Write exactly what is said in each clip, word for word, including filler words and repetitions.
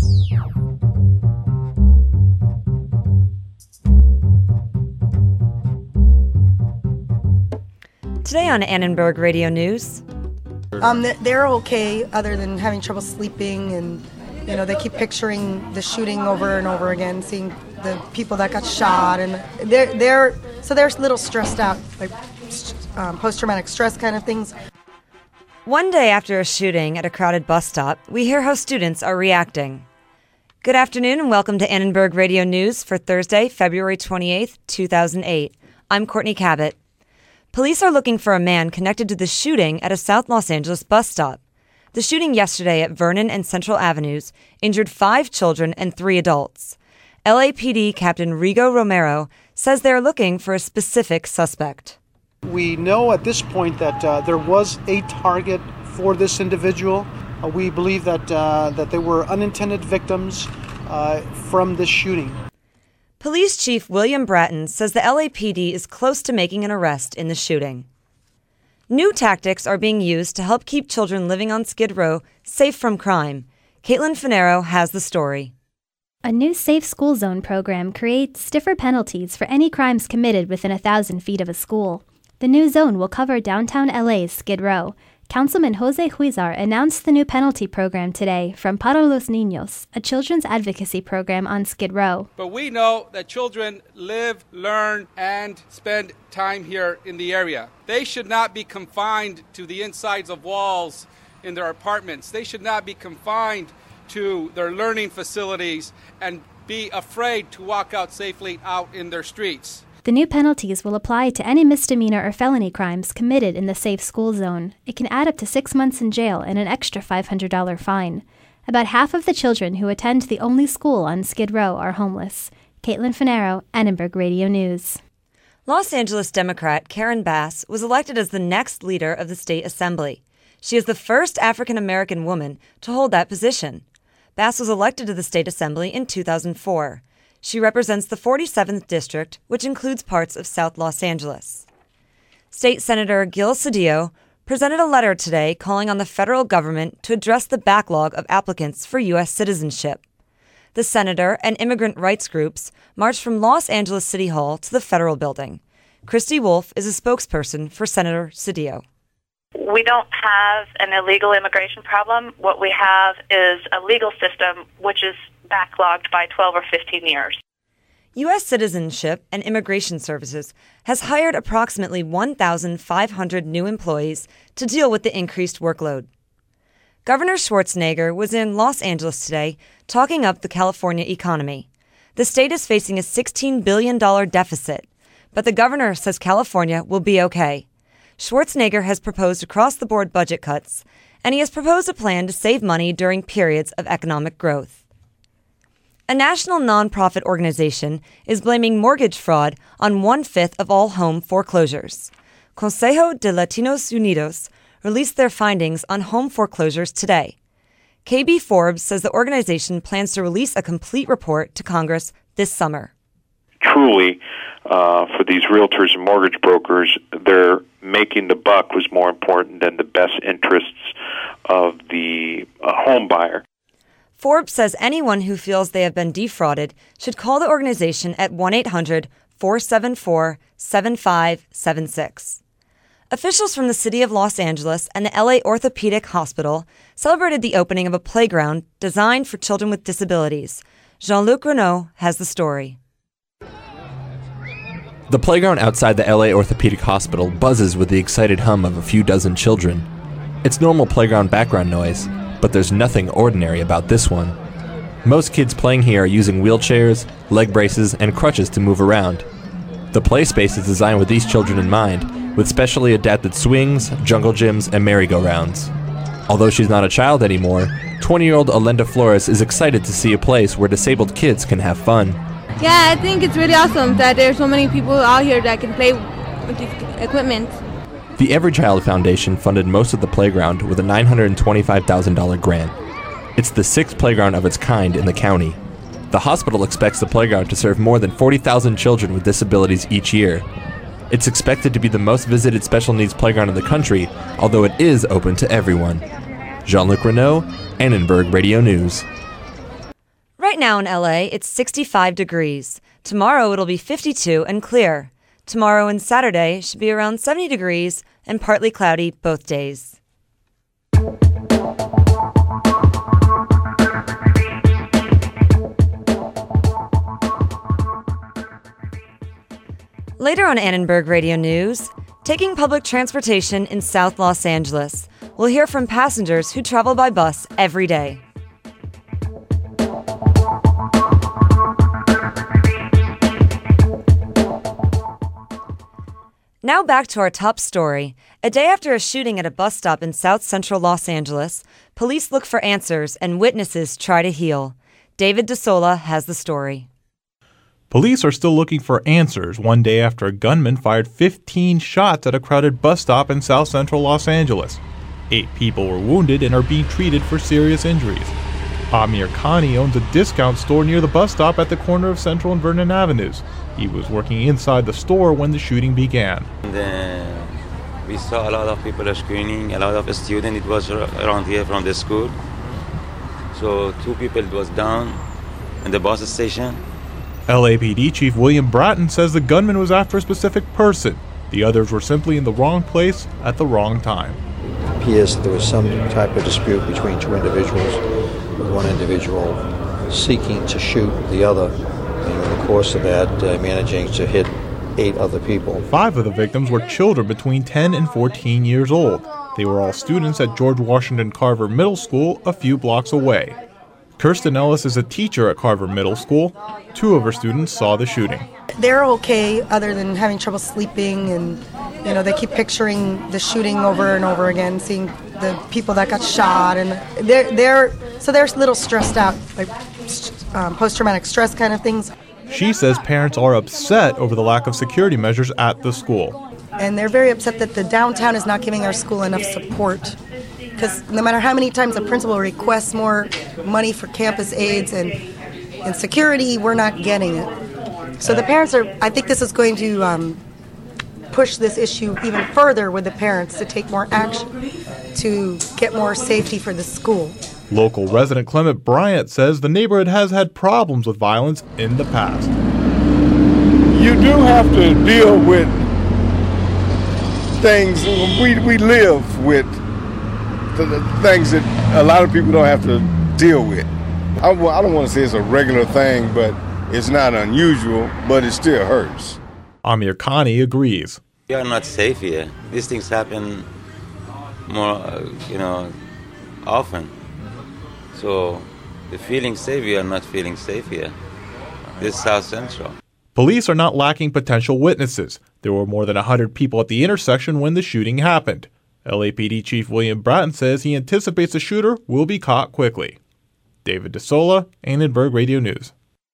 Today on Annenberg Radio News. Um, they're okay, other than having trouble sleeping, and you know they keep picturing the shooting over and over again, seeing the people that got shot, and they're they're so they're a little stressed out, like um, post-traumatic stress kind of things. One day after a shooting at a crowded bus stop, we hear how students are reacting. Good afternoon and welcome to Annenberg Radio News for Thursday, February twenty-eighth, two thousand eight. I'm Courtney Cabot. Police are looking for a man connected to the shooting at a South Los Angeles bus stop. The shooting yesterday at Vernon and Central Avenues injured five children and three adults. L A P D Captain Rigo Romero says they are looking for a specific suspect. We know at this point that uh, there was a target for this individual. Uh, we believe that uh, that they were unintended victims uh, from this shooting. Police Chief William Bratton says the L A P D is close to making an arrest in the shooting. New tactics are being used to help keep children living on Skid Row safe from crime. Caitlin Finero has the story. A new Safe School Zone program creates stiffer penalties for any crimes committed within a thousand feet of a school. The new zone will cover downtown L A's Skid Row. Councilman Jose Huizar announced the new penalty program today from Para los Niños, a children's advocacy program on Skid Row. But we know that children live, learn, and spend time here in the area. They should not be confined to the insides of walls in their apartments. They should not be confined to their learning facilities and be afraid to walk out safely out in their streets. The new penalties will apply to any misdemeanor or felony crimes committed in the Safe School Zone. It can add up to six months in jail and an extra five hundred dollars fine. About half of the children who attend the only school on Skid Row are homeless. Caitlin Finero, Annenberg Radio News. Los Angeles Democrat Karen Bass was elected as the next leader of the state assembly. She is the first African-American woman to hold that position. Bass was elected to the state assembly in two thousand four. She represents the forty-seventh District, which includes parts of South Los Angeles. State Senator Gil Cedillo presented a letter today calling on the federal government to address the backlog of applicants for U S citizenship. The senator and immigrant rights groups marched from Los Angeles City Hall to the federal building. Christy Wolf is a spokesperson for Senator Cedillo. We don't have an illegal immigration problem. What we have is a legal system which is backlogged by twelve or fifteen years. U S Citizenship and Immigration Services has hired approximately one thousand five hundred new employees to deal with the increased workload. Governor Schwarzenegger was in Los Angeles today talking up the California economy. The state is facing a sixteen billion dollars deficit, but the governor says California will be okay. Schwarzenegger has proposed across-the-board budget cuts, and he has proposed a plan to save money during periods of economic growth. A national nonprofit organization is blaming mortgage fraud on one-fifth of all home foreclosures. Consejo de Latinos Unidos released their findings on home foreclosures today. K B Forbes says the organization plans to release a complete report to Congress this summer. Truly, uh, for these realtors and mortgage brokers, their making the buck was more important than the best interests of the uh, home buyer. Forbes says anyone who feels they have been defrauded should call the organization at one eight hundred four seven four seven five seven six. Officials from the city of Los Angeles and the L A Orthopedic Hospital celebrated the opening of a playground designed for children with disabilities. Jean-Luc Renaud has the story. The playground outside the L A Orthopedic Hospital buzzes with the excited hum of a few dozen children. It's normal playground background noise, but there's nothing ordinary about this one. Most kids playing here are using wheelchairs, leg braces, and crutches to move around. The play space is designed with these children in mind, with specially adapted swings, jungle gyms, and merry-go-rounds. Although she's not a child anymore, twenty-year-old Alenda Flores is excited to see a place where disabled kids can have fun. Yeah, I think it's really awesome that there's so many people out here that can play with this equipment. The Every Child Foundation funded most of the playground with a nine hundred twenty-five thousand dollars grant. It's the sixth playground of its kind in the county. The hospital expects the playground to serve more than forty thousand children with disabilities each year. It's expected to be the most visited special needs playground in the country, although it is open to everyone. Jean-Luc Renaud, Annenberg Radio News. Right now in L A, it's sixty-five degrees. Tomorrow it'll be fifty-two and clear. Tomorrow and Saturday should be around seventy degrees and partly cloudy both days. Later on Annenberg Radio News, taking public transportation in South Los Angeles. We'll hear from passengers who travel by bus every day. Now back to our top story. A day after a shooting at a bus stop in South Central Los Angeles, police look for answers and witnesses try to heal. David DeSola has the story. Police are still looking for answers one day after a gunman fired fifteen shots at a crowded bus stop in South Central Los Angeles. Eight people were wounded and are being treated for serious injuries. Amir Khani owns a discount store near the bus stop at the corner of Central and Vernon Avenues. He was working inside the store when the shooting began. And, uh, we saw a lot of people screening, a lot of students. It was around here from the school. So two people was down in the bus station. L A P D Chief William Bratton says the gunman was after a specific person. The others were simply in the wrong place at the wrong time. It appears that there was some type of dispute between two individuals, with one individual seeking to shoot the other, and in the course of that, uh, managing to hit eight other people. Five of the victims were children between ten and fourteen years old. They were all students at George Washington Carver Middle School a few blocks away. Kirsten Ellis is a teacher at Carver Middle School. Two of her students saw the shooting. They're okay other than having trouble sleeping, and you know they keep picturing the shooting over and over again, seeing the people that got shot, and they're they're so they're a little stressed out, like um, post-traumatic stress kind of things. She says parents are upset over the lack of security measures at the school. And they're very upset that the downtown is not giving our school enough support. Because no matter how many times the principal requests more money for campus aides and, and security, we're not getting it. So the parents are, I think this is going to um, push this issue even further with the parents to take more action to get more safety for the school. Local resident Clement Bryant says the neighborhood has had problems with violence in the past. You do have to deal with things, we, we live with the things that a lot of people don't have to deal with. I, I don't want to say it's a regular thing, but it's not unusual, but it still hurts. Amir Khani agrees. We are not safe here. These things happen more, uh, you know, often. So the feeling safe, we are not feeling safe here. This is South Central. Police are not lacking potential witnesses. There were more than one hundred people at the intersection when the shooting happened. L A P D Chief William Bratton says he anticipates the shooter will be caught quickly. David DeSola, Annenberg Radio News.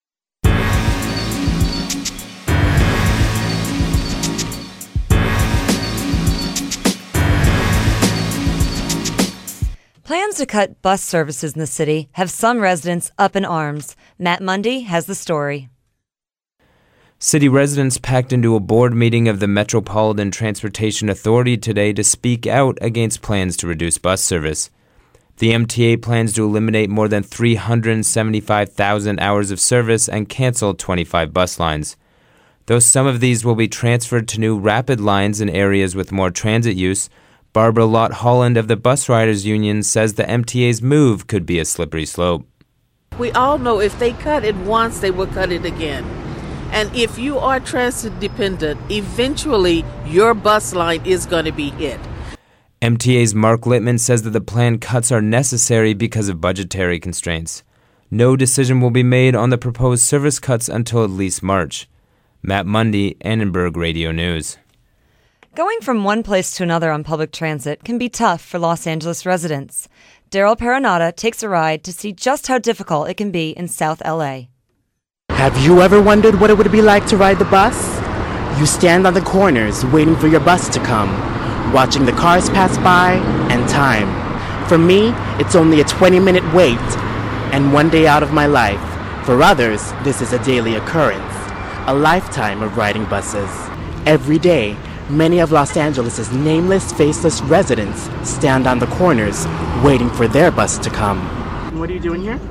Plans to cut bus services in the city have some residents up in arms. Matt Mundy has the story. City residents packed into a board meeting of the Metropolitan Transportation Authority today to speak out against plans to reduce bus service. The M T A plans to eliminate more than three hundred seventy-five thousand hours of service and cancel twenty-five bus lines. Though some of these will be transferred to new rapid lines in areas with more transit use, Barbara Lott Holland of the Bus Riders Union says the M T A's move could be a slippery slope. We all know if they cut it once, they will cut it again. And if you are transit dependent, eventually your bus line is going to be hit. M T A's Mark Littman says that the planned cuts are necessary because of budgetary constraints. No decision will be made on the proposed service cuts until at least March. Matt Mundy, Annenberg Radio News. Going from one place to another on public transit can be tough for Los Angeles residents. Daryl Peronata takes a ride to see just how difficult it can be in South L A. Have you ever wondered what it would be like to ride the bus? You stand on the corners waiting for your bus to come, watching the cars pass by and time. For me, it's only a twenty-minute wait and one day out of my life. For others, this is a daily occurrence, a lifetime of riding buses. Every day, many of Los Angeles' nameless, faceless residents stand on the corners waiting for their bus to come. What are you doing here?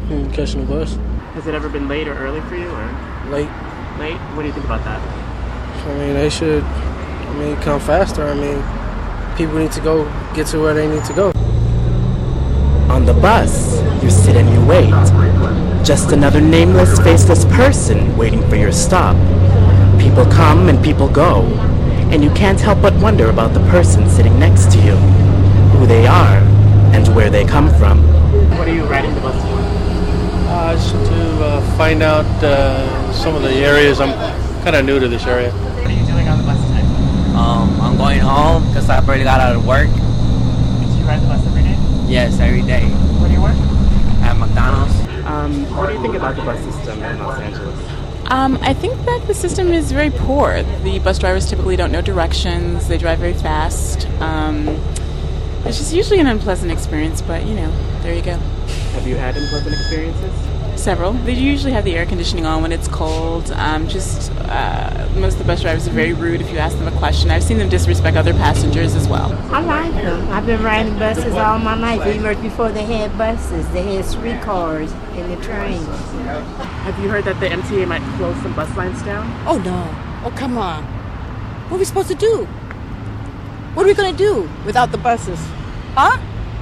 Hmm, catching the bus. Has it ever been late or early for you, or Late. late? What do you think about that? I mean, they should, I mean, come faster. I mean, people need to go, get to where they need to go. On the bus, you sit and you wait. Just another nameless, faceless person waiting for your stop. People come and people go, and you can't help but wonder about the person sitting next to you, who they are, and where they come from. What are you riding the bus for? Uh, just to uh, find out uh, some of the areas. I'm kind of new to this area. What are you doing on the bus today? Um, I'm going home because I barely got out of work. Do you ride the bus every day? Yes, every day. Where do you work? At McDonald's. Um, what do you think about the bus system in Los Angeles? Um, I think that the system is very poor. The bus drivers typically don't know directions. They drive very fast. Um, it's just usually an unpleasant experience, but, you know, there you go. Have you had unpleasant experiences? Several. They usually have the air conditioning on when it's cold. Um, just uh, most of the bus drivers are very rude if you ask them a question. I've seen them disrespect other passengers as well. I like them. I've been riding buses all my life. Even before they had buses, they had streetcars and the trains. Have you heard that the M T A might close some bus lines down? Oh, no. Oh, come on. What are we supposed to do? What are we going to do without the buses? Huh?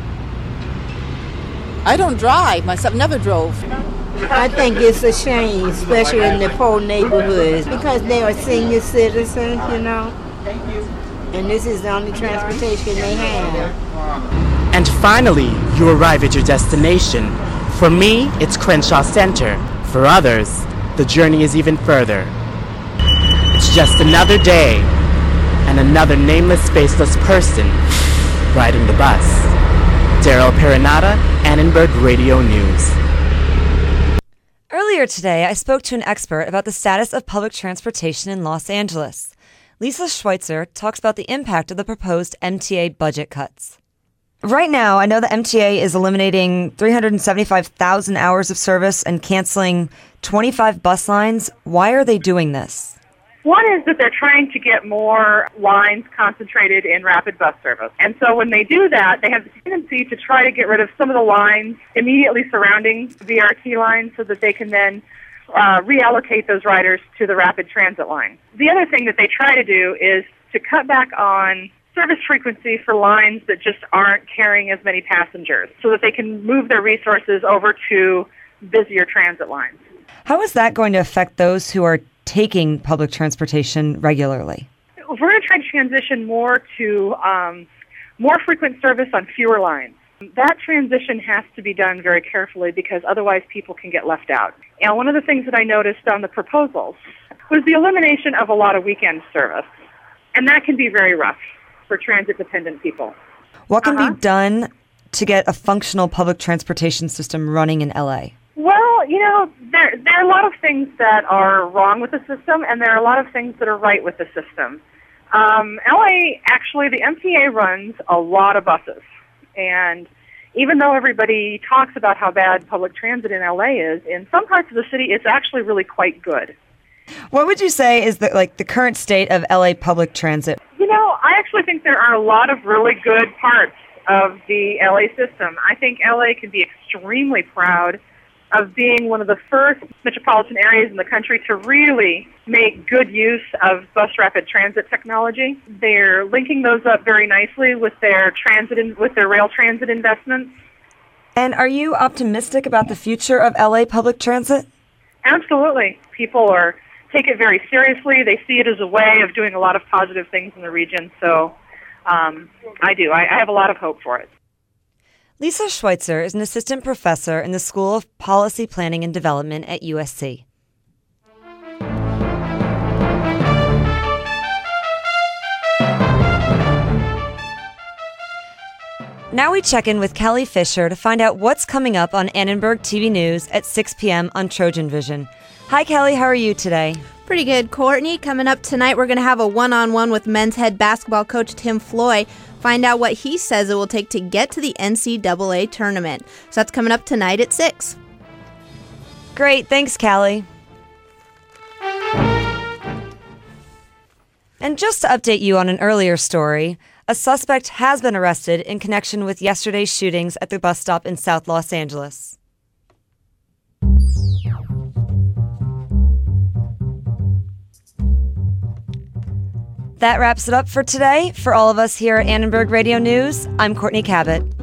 I don't drive. Myself never drove. I think it's a shame, especially in the poor neighborhoods, because they are senior citizens, you know. And this is the only transportation they have. And finally, you arrive at your destination. For me, it's Crenshaw Center. For others, the journey is even further. It's just another day, and another nameless, faceless person riding the bus. Daryl Perinata, Annenberg Radio News. Earlier today, I spoke to an expert about the status of public transportation in Los Angeles. Lisa Schweitzer talks about the impact of the proposed M T A budget cuts. Right now, I know the M T A is eliminating three hundred seventy-five thousand hours of service and canceling twenty-five bus lines. Why are they doing this? One is that they're trying to get more lines concentrated in rapid bus service. And so when they do that, they have the tendency to try to get rid of some of the lines immediately surrounding V R T lines so that they can then uh, reallocate those riders to the rapid transit line. The other thing that they try to do is to cut back on service frequency for lines that just aren't carrying as many passengers so that they can move their resources over to busier transit lines. How is that going to affect those who are taking public transportation regularly? We're going to try to transition more to um, more frequent service on fewer lines. That transition has to be done very carefully because otherwise people can get left out. And one of the things that I noticed on the proposals was the elimination of a lot of weekend service. And that can be very rough for transit-dependent people. What can Uh-huh. be done to get a functional public transportation system running in L A? Well, you know, there there are a lot of things that are wrong with the system, and there are a lot of things that are right with the system. Um, L A, actually, the M T A runs a lot of buses. And even though everybody talks about how bad public transit in L A is, in some parts of the city, it's actually really quite good. What would you say is the, like the current state of L A public transit? You know, I actually think there are a lot of really good parts of the L A system. I think L A can be extremely proud of being one of the first metropolitan areas in the country to really make good use of bus rapid transit technology. They're linking those up very nicely with their transit in, with their rail transit investments. And are you optimistic about the future of L A public transit? Absolutely. People are take it very seriously. They see it as a way of doing a lot of positive things in the region. So um, I do. I, I have a lot of hope for it. Lisa Schweitzer is an assistant professor in the School of Policy Planning and Development at U S C. Now we check in with Kelly Fisher to find out what's coming up on Annenberg T V News at six p.m. on Trojan Vision. Hi, Kelly. How are you today? Pretty good, Courtney. Coming up tonight, we're going to have a one-on-one with men's head basketball coach Tim Floyd. Find out what he says it will take to get to the N C double A tournament. So that's coming up tonight at six. Great. Thanks, Callie. And just to update you on an earlier story, a suspect has been arrested in connection with yesterday's shootings at the bus stop in South Los Angeles. That wraps it up for today. For all of us here at Annenberg Radio News, I'm Courtney Cabot.